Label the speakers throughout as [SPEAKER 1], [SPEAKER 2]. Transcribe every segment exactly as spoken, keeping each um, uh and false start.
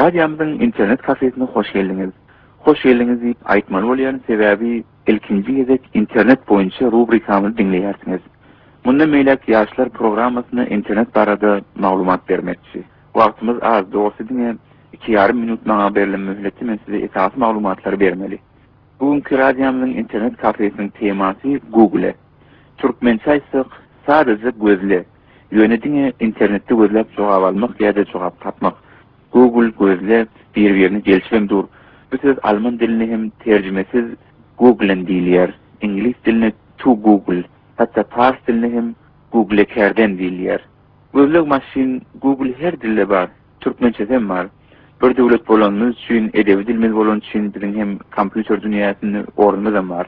[SPEAKER 1] Radyomuzun internet kafesine hoş geldiniz. Hoş geldiniz deyip aytmaly bolýan sebäbi ilkinji gezek internet boyunça rubrikamyzy dinleýärsiniz. Munda meýlek ýaşlar programmasyna internet barada maglumat bermekçi. Wagtymyz az, dogusy diňe iki ýarym minut maňa berilen möhletde men size esas maglumatlary bermeli. Bugünkü radyomuzun internet kafesiniň temasy Google. Türkmençe aýtsak sadece gözle. Ýöne internetde gözläp jogap almak ýa-da jogap tapmak. Google gözle bir-birini gelişmem dur. Bu söz alman diline hem tercümesiz Google'n diýilýär. İngiliz diline to Google. Hatta fars diline hem Google kerden diýilýär. Gözlek maşin Google her dilde bar. Türkmençe hem bar. Bir döwlet bolanymyz üçin, edebi dilimiz bolan üçin biziň hem kompýuter dünýäsinde ornumyz hem bar.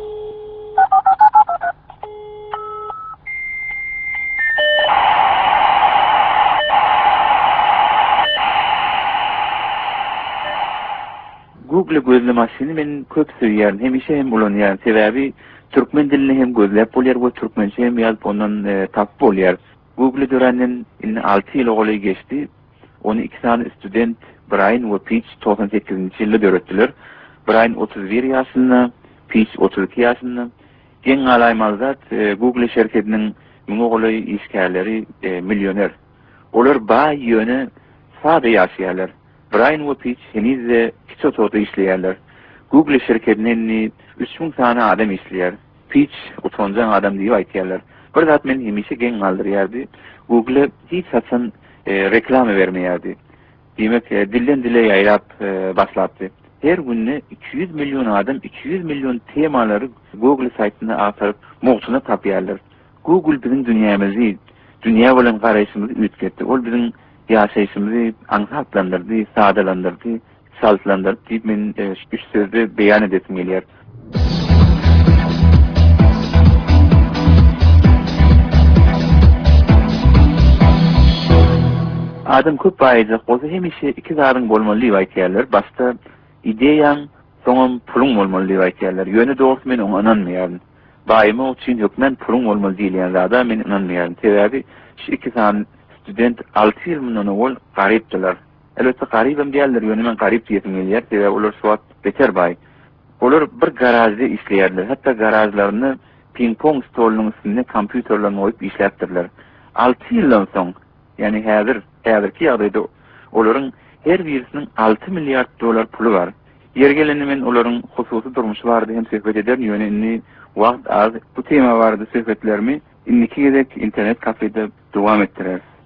[SPEAKER 1] Google gözle maşini men köp söýýärdim. Hem işe hem bolanýar. Sebäbi türkmen dilini hem gözläp bolýar, we türkmençe hem ýazyp ondan e, tap bolýar. Google döränden altı ýyl goly geçdi. Onu iki tane student Brian we Peach doksan sekizinji ýylda döretdiler. Brian otuz bir ýaşynda, Peach otuz iki ýaşynda. Geň alaýmal zat e, Google şirketiniň muňa goly işgärleri e, milyoner. Olar ba ýöne sade ýaşaýarlar. Brian we Peach henizde kiço toda işleýärler. Google şirketinin üç bin tane adam işleýär. Peach utanjan adam diýip aýtýarlar. Bir zat men hemişe geň galdyrýardy. Google hiç satsan e, reklam bermeýärdi. Demek e, dilden dile ýaýrap e, başlapdy. Her günne iki yüz milyon adam iki yüz milyon temalary Google saytyna atyp mugtuny tapýarlar. Google biziň dünýämizi, dünýä bilen garaýşymyzy üýtgetdi. Ol biziň ýaşaýşymyzy aňsatlandyrdy, sadalandyrdy, saltlandyrdy diýip men e, üç sözde beýan edesim gelýär. Adam köp baýjak bolsa hemişe iki zaryň bolmaly diýip aýtýarlar. Başta ideýaň, soňam puluň bolmaly diýip aýtýarlar. Ýöne dogry men oňa inanmaýarym. Baýyma üçin hökmen puluň bolmaly diýilýän zada men inanmaýarym. Sebäbi şu iki tane student altı ýyl mundan ol garypdylar. Elbetde garybym diýerler, ýöne men garyp diýesim gelýär. Sebäbi olar şu wagt beter baý. Olar bir garajda işleýärler. Hatta garajlaryny ping-pong stolunyň üstüne kompýuterlerni goýup işläpdirler. altı ýyldan soň, ýani häzir, häzirki ýagdaýda olaryň her birisiniň altı milliard dolar pulu bar. Yer geleni men olaryň hususy durmuşy bardy hem söhbet eder, ýöne inni wagt az bu tema bardy söhbetlerimi inniki gezek internet kafede dowam etdirer.